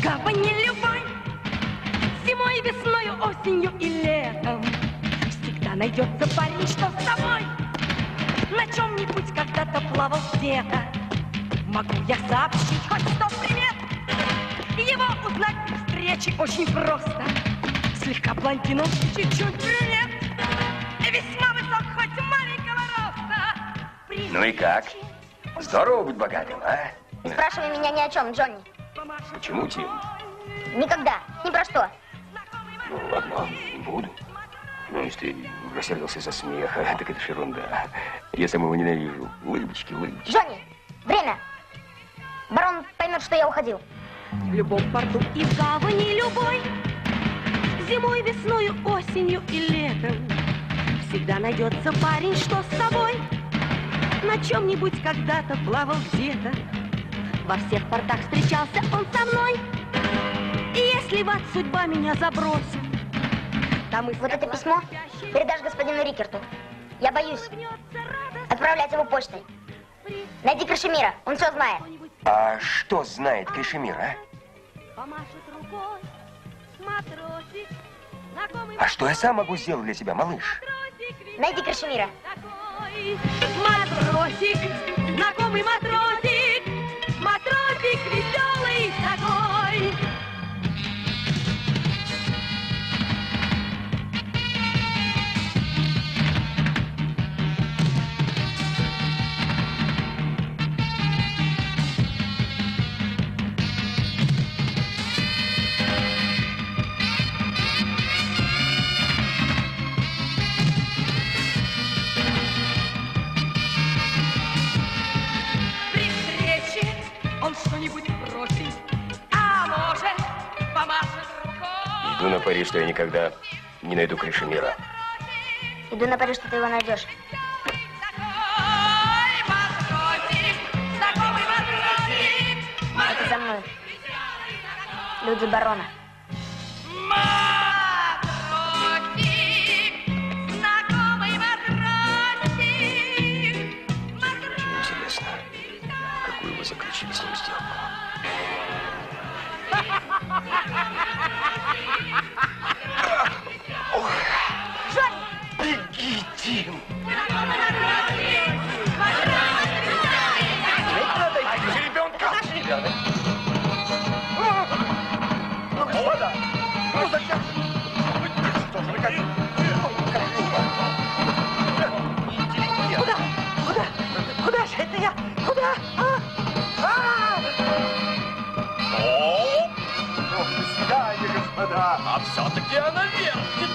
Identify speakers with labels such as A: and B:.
A: гавани любой, зимой, весною, осенью и летом всегда найдется парень, что с тобой на чем-нибудь когда-то плавал где-то. Могу я сообщить хоть 100 примет, его узнать при встрече очень просто. Слегка блондин, он чуть-чуть брюнет, весьма высок, хоть маленького роста.
B: Ну и как? Здорово быть богатым, а?
C: Не спрашивай меня ни о чем, Джонни.
B: Почему, Тим?
C: Никогда, ни про что.
B: Ну, ладно, не буду. Ну, если ты рассердился за смех, так это ж ерунда. Я самого ненавижу. Улыбочки, улыбочки.
C: Джонни, время. Барон поймет, что я уходил.
A: В любом порту и в гавани любой, зимой, весною, осенью и летом всегда найдется парень, что с тобой на чем-нибудь когда-то плавал где-то. Во всех портах встречался он со мной. И если в ад судьба меня забросит, там и
C: вот это письмо передашь господину Рикерту. Я боюсь отправлять его почтой. Найди Крашемира, он все знает.
B: А что знает Крашемир, а? А что я сам могу сделать для тебя, малыш?
C: Найди Крашемира.
A: Матросик, знакомый матросик, матросик веселый такой. Что-нибудь бросит, а может, помашет рукой.
B: Иду на пари, что я никогда не найду Крашемира.
C: Иду на пари, что ты его найдешь. Это за мной. Люди барона.
B: Заключили с ним сделку.
C: Джонни!
B: Беги, Тим! Жеребенка!
D: Ну зачем? Что же вы как?
E: Куда же это я? Куда?
D: До свидания, господа.
F: А все-таки она верит.